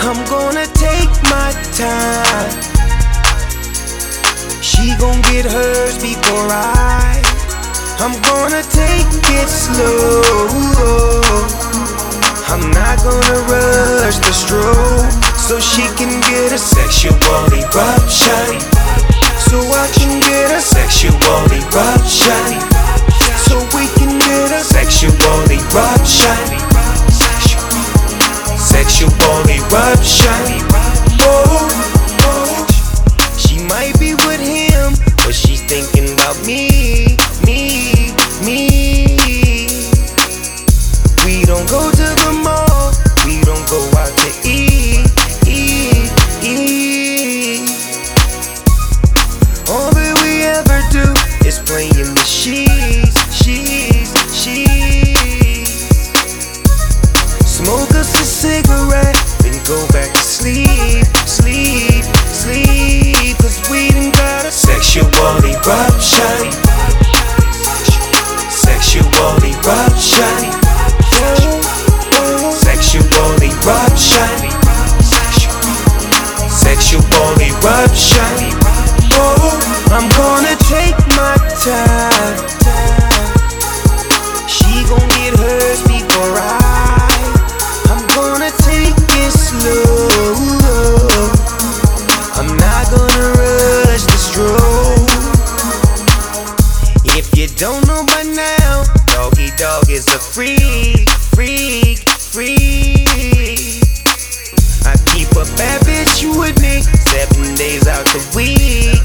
I'm gonna take my time. She gon' get hers before I'm gonna take it slow. I'm not gonna rush the stroke, so she can get a sexual eruption. So I can get a sexual eruption. So we can get a sexual eruption. Sexual eruption. Oh, oh. She might be with him, but she's thinking about me. We don't go to the mall, we don't go out to eat. All that we ever do is play in the sheets. Smoke us a cigarette, then go back to sleep. Cause we done got a sexual eruption. Sexual eruption. Sexual eruption. Sexual eruption. Oh, I'm gonna take my time. She gon' get hers before I'm gonna take it slow. I'm not gonna rush the stroke. If you don't know by now, Doggy Dog is a freak. I keep a bad bitch with me 7 days out the week.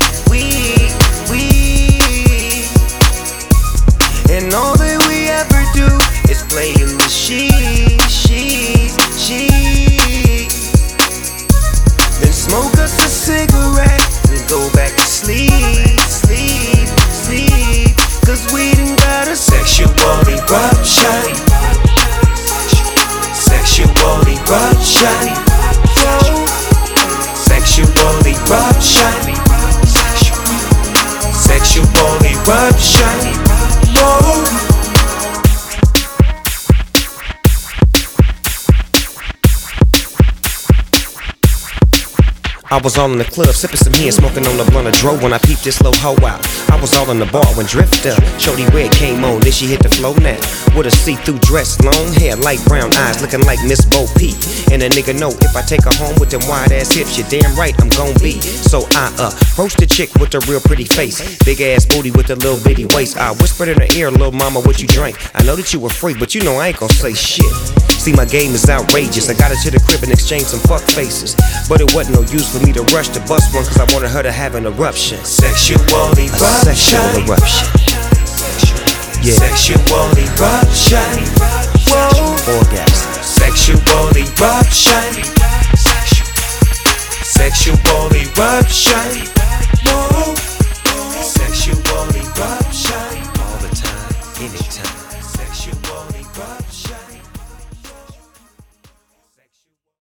And all that we ever do is play in the sheets. Then smoke us a cigarette and go back to sleep. Cause we done got a sexual eruption. Sexual eruption. Sexual eruption. Sexual eruption. Oh. I was all in the club, sipping some hen, smoking on the blunt of dro when I peeped this little hoe out. I was all in the bar when Drifter, Shorty Red came on, then she hit the flow net. With a see-through dress, long hair, light brown eyes, looking like Miss Bo Peep. And a nigga know if I take her home with them wide-ass hips, you're damn right I'm gon' be. So I approached the chick with a real pretty face, big-ass booty with a little bitty waist. I whispered in her ear, little mama, what you drink? I know that you were free, but you know I ain't gon' say shit. See, my game is outrageous. I got her to the crib and exchanged some fuck faces, but it wasn't no use for me to rush to bust one, cause I wanted her to have an eruption. Sexual eruption. A sexual eruption. Yeah. Sexual eruption. Whoa. Orgasm. Sexual eruption. Sexual eruption.